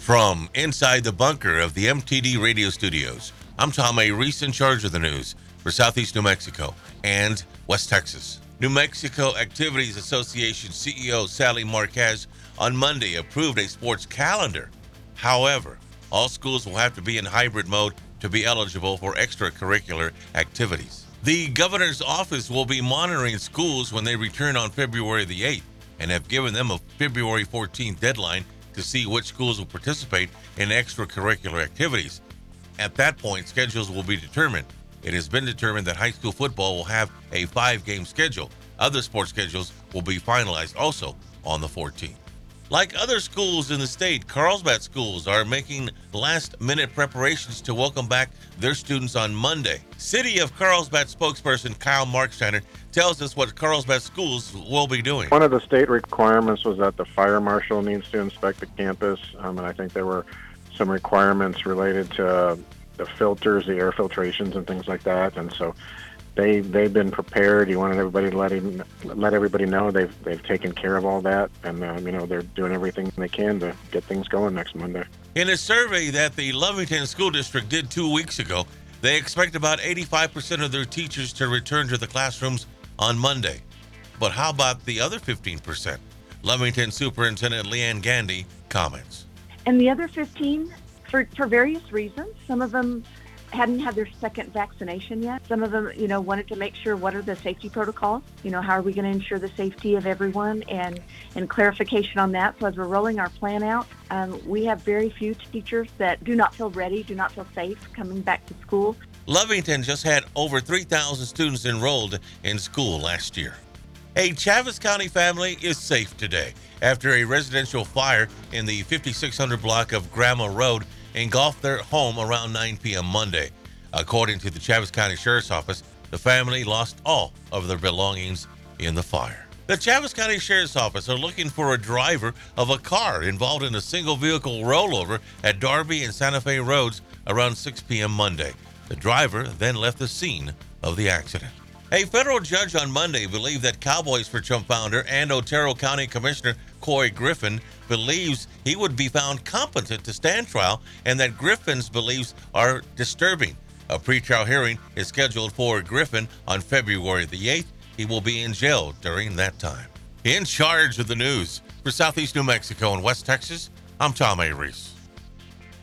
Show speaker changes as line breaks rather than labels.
From inside the bunker of the MTD radio studios, I'm Tom A. Reese, in charge of the news for Southeast New Mexico and West Texas. New Mexico Activities Association CEO Sally Marquez on Monday approved a sports calendar. However, all schools will have to be in hybrid mode to be eligible for extracurricular activities. The governor's office will be monitoring schools when they return on February the 8th and have given them a February 14th deadline to see which schools will participate in extracurricular activities. At that point, schedules will be determined. It has been determined that high school football will have a 5-game schedule. Other sports schedules will be finalized also on the 14th. Like other schools in the state, Carlsbad schools are making last-minute preparations to welcome back their students on Monday. City of Carlsbad spokesperson Kyle Marksteiner tells us what Carlsbad schools will be doing.
One of the state requirements was that the fire marshal needs to inspect the campus, and I think there were some requirements related to the filters, the air filtrations, and things like that. And so they've been prepared. He wanted everybody to let everybody know they've taken care of all that, and they're doing everything they can to get things going next Monday.
In a survey that the Lovington School District did 2 weeks ago, they expect about 85% of their teachers to return to the classrooms on Monday. But how about the other 15%? Lovington Superintendent Leanne Gandy comments.
And the other 15, for various reasons, some of them hadn't had their second vaccination yet. Some of them, wanted to make sure what are the safety protocols, how are we going to ensure the safety of everyone, and clarification on that. So as we're rolling our plan out, we have very few teachers that do not feel ready, do not feel safe coming back to school.
Lovington just had over 3,000 students enrolled in school last year. A Chaves County family is safe today after a residential fire in the 5600 block of Grandma Road engulfed their home around 9 p.m. Monday. According to the Chaves County Sheriff's Office, the family lost all of their belongings in the fire. The Chaves County Sheriff's Office are looking for a driver of a car involved in a single vehicle rollover at Darby and Santa Fe roads around 6 p.m. Monday. The driver then left the scene of the accident. A federal judge on Monday believed that Cowboys for Trump founder and Otero County Commissioner Couy Griffin believes he would be found competent to stand trial and that Griffin's beliefs are disturbing. A pretrial hearing is scheduled for Griffin on February the 8th. He will be in jail during that time. In charge of the news for Southeast New Mexico and West Texas, I'm Tom A. Reese.